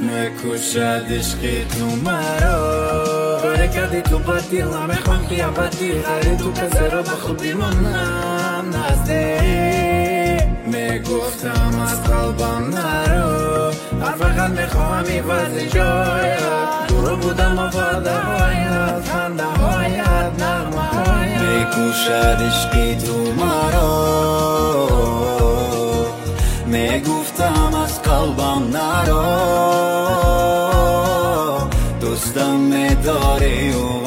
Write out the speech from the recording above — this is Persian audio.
میکشد عشقی تو مرا کاری کردی تو با دیلم میخوام خیابتی خری تو پسر با خودی منم نزدیک میگفتم از قلبم نرو هر فقط میخوام ایوازی جایت دورو بودم و وعده هایت خنده هایت نغمه هایت میکشد عشقی تو مرا میگفتم از قلبم نرو دوستم میداری